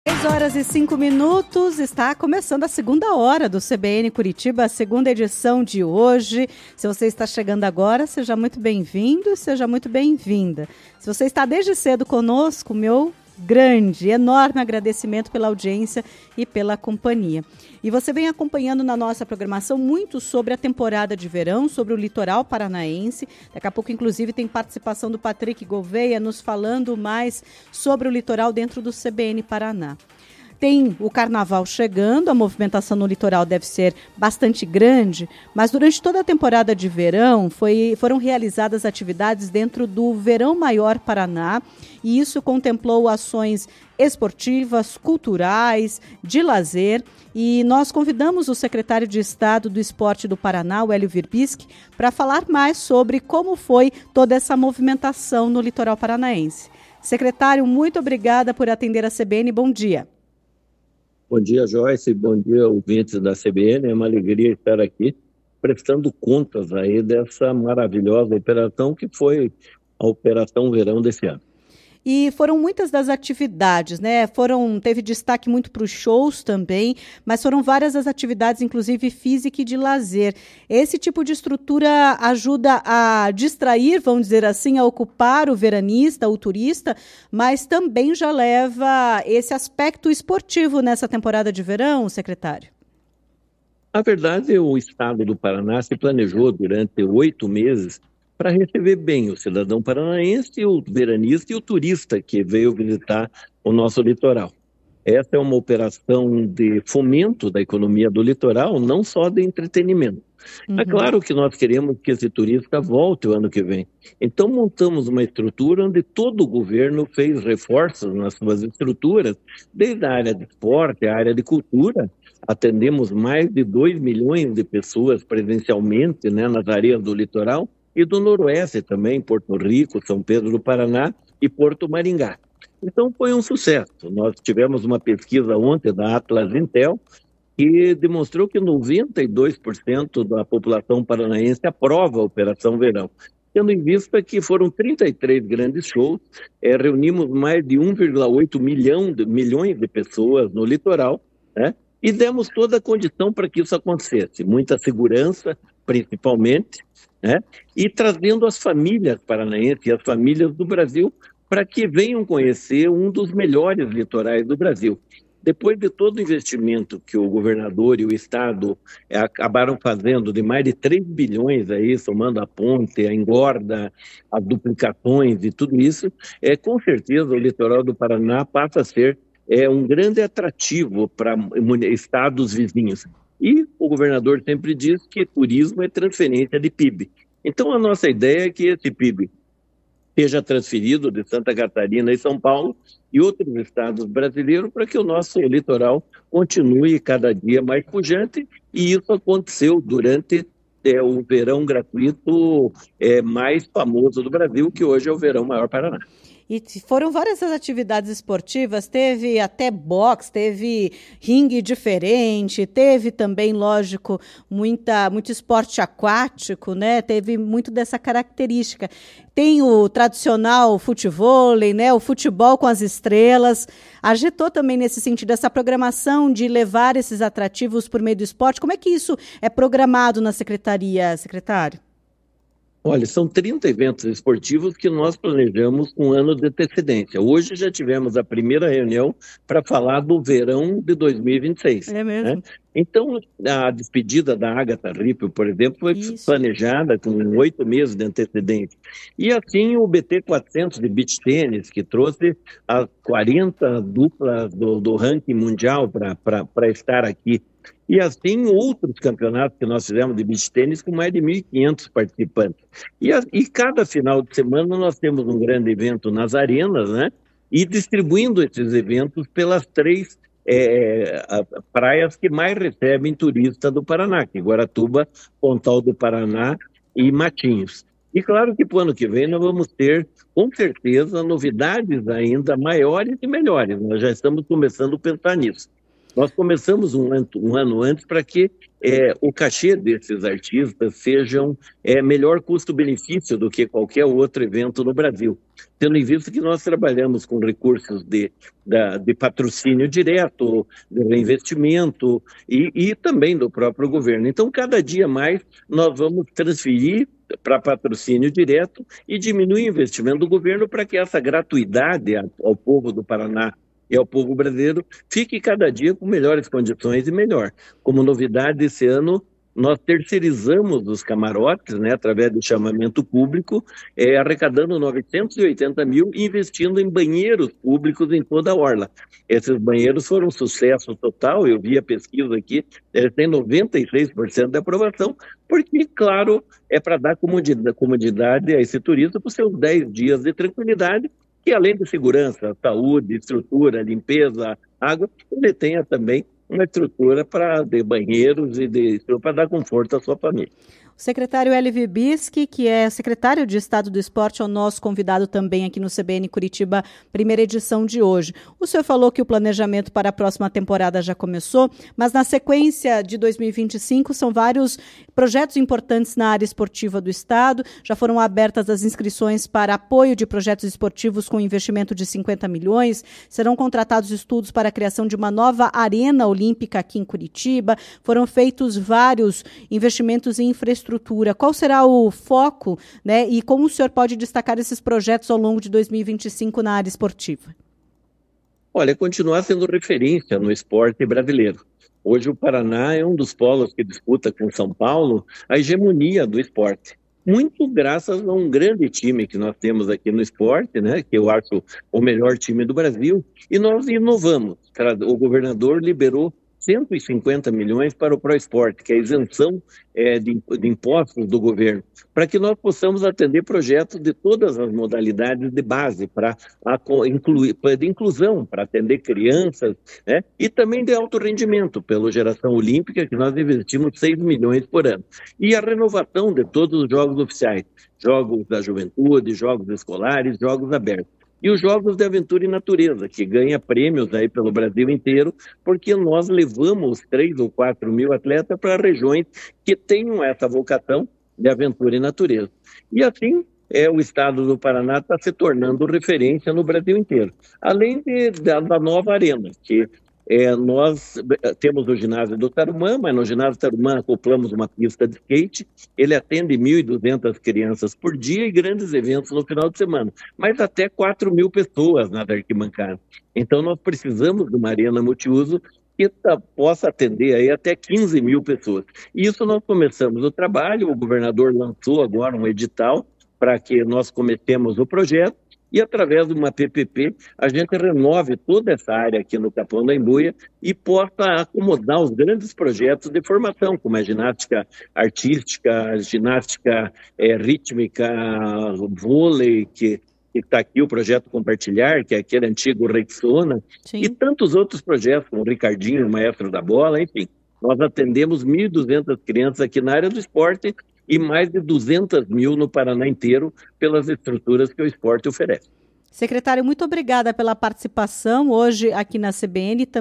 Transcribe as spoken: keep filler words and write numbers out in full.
dez horas e cinco minutos, está começando a segunda hora do C B N Curitiba, a segunda edição de hoje. Se você está chegando agora, seja muito bem-vindo, seja muito bem-vinda. Se você está desde cedo conosco, meu grande, enorme agradecimento pela audiência e pela companhia. E você vem acompanhando na nossa programação muito sobre a temporada de verão, sobre o litoral paranaense. Daqui a pouco, inclusive, tem participação do Patrick Gouveia nos falando mais sobre o litoral dentro do C B N Paraná. Tem o carnaval chegando, a movimentação no litoral deve ser bastante grande, mas durante toda a temporada de verão foi, foram realizadas atividades dentro do Verão Maior Paraná, e isso contemplou ações esportivas, culturais, de lazer, e nós convidamos o secretário de Estado do Esporte do Paraná, o Hélio Virbisky, para falar mais sobre como foi toda essa movimentação no litoral paranaense. Secretário, muito obrigada por atender a C B N, bom dia. Bom dia, Joyce. Bom dia, ouvintes da C B N. É uma alegria estar aqui prestando contas aí dessa maravilhosa operação que foi a Operação Verão desse ano. E foram muitas das atividades, né? Foram, teve destaque muito para os shows também, mas foram várias as atividades, inclusive física e de lazer. Esse tipo de estrutura ajuda a distrair, vamos dizer assim, a ocupar o veranista, o turista, mas também já leva esse aspecto esportivo nessa temporada de verão, secretário? Na verdade, o Estado do Paraná se planejou durante oito meses para receber bem o cidadão paranaense, o veranista e o turista que veio visitar o nosso litoral. Essa é uma operação de fomento da economia do litoral, não só de entretenimento. Uhum. É claro que nós queremos que esse turista volte o ano que vem. Então montamos uma estrutura onde todo o governo fez reforços nas suas estruturas, desde a área de esporte, a área de cultura. Atendemos mais de dois milhões de pessoas presencialmente, né, nas áreas do litoral, e do Noroeste também, Porto Rico, São Pedro do Paraná e Porto Maringá. Então foi um sucesso. Nós tivemos uma pesquisa ontem da Atlas Intel que demonstrou que noventa e dois por cento da população paranaense aprova a Operação Verão, tendo em vista que foram trinta e três grandes shows, é, reunimos mais de um vírgula oito milhão de, milhões de pessoas no litoral, né? E demos toda a condição para que isso acontecesse. Muita segurança, principalmente, né? E trazendo as famílias paranaenses e as famílias do Brasil para que venham conhecer um dos melhores litorais do Brasil. Depois de todo o investimento que o governador e o Estado é, acabaram fazendo, de mais de três bilhões, aí, somando a ponte, a engorda, as duplicações e tudo isso, é, com certeza o litoral do Paraná passa a ser é, um grande atrativo para estados vizinhos. E o governador sempre diz que turismo é transferência de P I B. Então, a nossa ideia é que esse P I B seja transferido de Santa Catarina e São Paulo e outros estados brasileiros para que o nosso litoral continue cada dia mais pujante. E isso aconteceu durante é, o verão gratuito é, mais famoso do Brasil, que hoje é o Verão Maior Paraná. E foram várias as atividades esportivas, teve até boxe, teve ringue diferente, teve também, lógico, muita, muito esporte aquático, né? Teve muito dessa característica. Tem o tradicional futevôlei, né? O futebol com as estrelas. Agitou também nesse sentido essa programação de levar esses atrativos por meio do esporte. Como é que isso é programado na secretaria, secretário? Olha, são trinta eventos esportivos que nós planejamos com um ano de antecedência. Hoje já tivemos a primeira reunião para falar do verão de dois mil e vinte e seis. É mesmo? Né? Então, a despedida da Agatha Rippel, por exemplo, foi Isso. planejada com oito meses de antecedência. E assim o B T quatrocentos de beach tênis, que trouxe as quarenta duplas do, do ranking mundial para estar aqui. E assim outros campeonatos que nós fizemos de beach tênis com mais de mil e quinhentos participantes. E, a, e cada final de semana nós temos um grande evento nas arenas, né? E distribuindo esses eventos pelas três é, a, a, praias que mais recebem turistas do Paraná, que é Guaratuba, Pontal do Paraná e Matinhos. E claro que para o ano que vem nós vamos ter, com certeza, novidades ainda maiores e melhores. Nós já estamos começando a pensar nisso. Nós começamos um ano, um ano antes para que é, o cachê desses artistas sejam é, melhor custo-benefício do que qualquer outro evento no Brasil, tendo em vista que nós trabalhamos com recursos de, da, de patrocínio direto, de reinvestimento e, e também do próprio governo. Então, cada dia mais nós vamos transferir para patrocínio direto e diminuir o investimento do governo para que essa gratuidade ao povo do Paraná e ao povo brasileiro fique cada dia com melhores condições e melhor. Como novidade, esse ano, nós terceirizamos os camarotes, né, através do chamamento público, é, arrecadando novecentos e oitenta mil e investindo em banheiros públicos em toda a orla. Esses banheiros foram um sucesso total, eu vi a pesquisa aqui, eles têm noventa e seis por cento de aprovação, porque, claro, é para dar comodidade a esse turista para os seus dez dias de tranquilidade, que além de segurança, saúde, estrutura, limpeza, água, ele tenha também uma estrutura para de banheiros e de para dar conforto à sua família. O secretário Hélio Wibisky, que é secretário de Estado do Esporte, é o nosso convidado também aqui no C B N Curitiba, primeira edição de hoje. O senhor falou que o planejamento para a próxima temporada já começou, mas na sequência de dois mil e vinte e cinco são vários projetos importantes na área esportiva do Estado. Já foram abertas as inscrições para apoio de projetos esportivos com investimento de cinquenta milhões. Serão contratados estudos para a criação de uma nova arena olímpica aqui em Curitiba. Foram feitos vários investimentos em infraestrutura. Qual será o foco, né, e como o senhor pode destacar esses projetos ao longo de dois mil e vinte e cinco na área esportiva? Olha, continuar sendo referência no esporte brasileiro. Hoje o Paraná é um dos polos que disputa com São Paulo a hegemonia do esporte. Muito graças a um grande time que nós temos aqui no esporte, né, que eu acho o melhor time do Brasil, e nós inovamos. O governador liberou cento e cinquenta milhões para o ProEsporte, que é a isenção é, de, de impostos do governo, para que nós possamos atender projetos de todas as modalidades de base, para incluir, de inclusão, para atender crianças, né, e também de alto rendimento, pela geração olímpica, que nós investimos seis milhões por ano. E a renovação de todos os jogos oficiais, jogos da juventude, jogos escolares, jogos abertos. E os Jogos de Aventura e Natureza, que ganha prêmios aí pelo Brasil inteiro, porque nós levamos três ou quatro mil atletas para regiões que tenham essa vocação de aventura e natureza. E assim, é, o estado do Paraná está se tornando referência no Brasil inteiro. Além de, da, da nova arena, que é, nós temos o ginásio do Tarumã, mas no ginásio do Tarumã acoplamos uma pista de skate, ele atende mil e duzentas crianças por dia e grandes eventos no final de semana, mas até quatro mil pessoas na arquibancada. Então nós precisamos de uma arena multiuso que tá, possa atender aí até quinze mil pessoas. E isso nós começamos o trabalho, o governador lançou agora um edital para que nós comecemos o projeto, e através de uma P P P a gente renove toda essa área aqui no Capão da Embuia e possa acomodar os grandes projetos de formação, como a ginástica artística, ginástica é, rítmica, vôlei, que está aqui o projeto Compartilhar, que é aquele antigo Rexona, e tantos outros projetos, como o Ricardinho, o maestro da bola, enfim. Nós atendemos mil e duzentas crianças aqui na área do esporte e mais de duzentas mil no Paraná inteiro pelas estruturas que o esporte oferece. Secretário, muito obrigada pela participação hoje aqui na C B N.